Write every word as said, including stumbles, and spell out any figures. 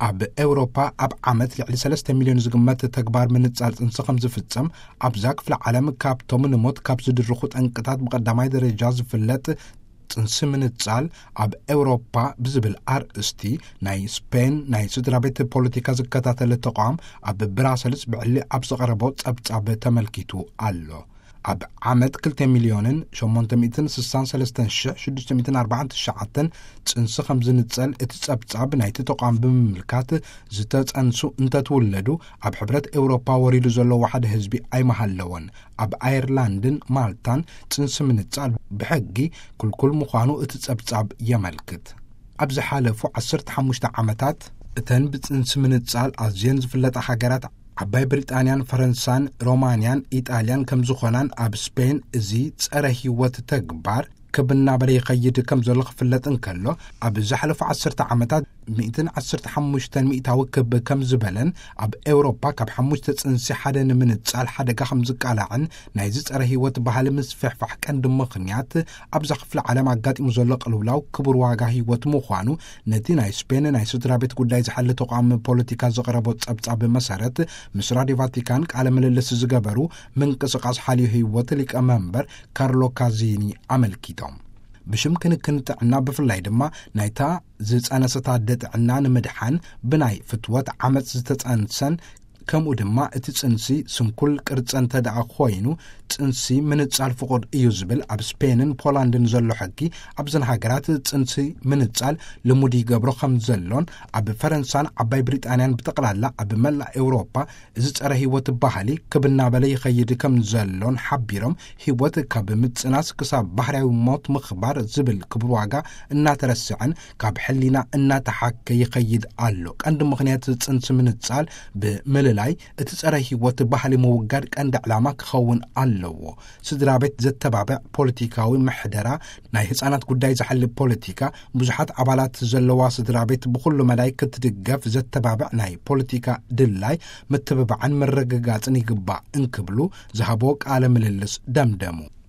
ኣብ ኤውሮፓ ኣብ ዓመት ልዕሊ ሰለስተ ሚልዮን ዝግመት ተግባር ምንጻል ጽንሲ ከም ዝፍጸም ኣብዛ ክፍለ ዓለም ካብቶም ንሞት ካብ ዝድርኹ ጠንቅታት ብቐዳማይ ደረጃ ዝፍለጥ ጽንሲ ምንጻል ኣብ ኤውሮፓ ብዝብል ኣርእስቲ ናይ ስፔን ናይ ስድራ ቤት ፖለቲካ ዝከታተል ተቋም ኣብ ብራሰልስ ብዕሊ ኣብ ዝቐረቦ ጸብጻብ ተመልኪቱ ኣሎ። ኣብ ዓመት ክልተ ሚልዮንን ሸሞንተ ሚእትን ስሳን ሰለስተን ሽሕ ሽዱሽተ ሚእትን ኣርባዓን ትሽዓተን ጽንሲ ከም ዝንጸል እቲ ጸብጻብ ናይቲ ተቋም ብምምልካት ዝተጸንሱ እንተትውለዱ ኣብ ሕብረት ኤውሮፓ ወሪዱ ዘሎ ዋሕደ ህዝቢ ኣይመሃለወን። ኣብ ኣየርላንድን ማልታን ጽንሲ ምንጻል ብሕጊ ክልኩል ምዃኑ እቲ ጸብጻብ የመልክት። ኣብ ዝሓለፉ ዓሰርተ ሓሙሽተ ዓመታት እተን ብጽንሲ ምንጻል ኣዝየን ዝፍለጣ ሃገራት ዓባይ ብሪጣንያን ፈረንሳን ሮማንያን ኢጣልያን ከም ዝኾናን ኣብ ስፔን እዚ ጸረ ህይወት ተግባር ክብናበለ ይኸይድ ከም ዘሎ ክፍለጥ እንከሎ ኣብ ዝሓለፉ ዓሰርተ ዓመታት ሚእትን ዓሰርተ ሓሙሽተን ሚእታዊ ክብ ከም ዝበለን ኣብ ኤውሮፓ ካብ ሓሙሽተ ጽንሲ ሓደ ንምንጻል ሓደጋ ከም ዝቃላዕን ናይዚ ጸረ ህይወት ባህሊ ምስፍሕፋሕ ቀንዲ ምኽንያት ኣብዛ ክፍሊ ዓለም ኣጋጢሙ ዘሎ ቅልውላው ክቡር ዋጋ ህይወት ምዃኑ ነቲ ናይ ስፔን ናይ ስድራ ቤት ጉዳይ ዝሓሊ ተቋም ፖለቲካ ዘቕረቦ ጸብጻብ መሰረት ምስ ራድዮ ቫቲካን ቃለ ምልልስ ዝገበሩ ምንቅስቓስ ሓልዮ ህይወት ሊቀመንበር ካርሎ ካዚኒ ኣመልኪቶም ብሽም ክንክን ጥዕና ብፍላይ ድማ ናይታ ዝጸነሰታ ጥዕና ንምድሓን ብናይ ፍትወት ዓመፅ ዝተጸንሰን ከምኡ ድማ እቲ ጽንሲ ስንኩል ቅርጸ እንተደኣ ኮይኑ ጽንሲ ምንጻል ፍቑድ እዩ ዝብል ኣብ ስፔንን ፖላንድን ዘሎ ሕጊ ኣብዘን ሃገራት ጽንሲ ምንጻል ልሙድ ይገብሮ ከም ዘሎን ኣብ ፈረንሳን ዓባይ ብሪጣንያን ብጠቕላላ ኣብ መላእ ኤውሮፓ እዚ ጸረ ህይወት ባህሊ ክብናበለ ይኸይድ ከም ዘሎን ሓቢሮም ህይወት ካብ ምጽናስ ክሳብ ባህርያዊ ሞት ምኽባር ዝብል ክቡር ዋጋ እናተረስዐን ካብ ሕሊና እናተሓከ ይኸይድ ኣሎ። ቀንዲ ምኽንያት ጽንሲ ምንጻል ብምልላይ እቲ ጸረ ህይወት ባህሊ ምውጋድ ቀንዲ ዕላማ ክኸውን ኣለዎ። ስድራ ቤት ዘተባብዕ ፖለቲካዊ ምሕደራ ናይ ህፃናት ጉዳይ ዝሓሊ ፖለቲካ ብዙሓት ኣባላት ዘለዋ ስድራ ቤት ብኩሉ መላይ ክትድገፍ ዘተባብዕ ናይ ፖለቲካ ድላይ ምትብባዕን መረጋጋጽን ይግባእ እንክብሉ ዝሃቦ ቃለ ምልልስ ደምደሙ።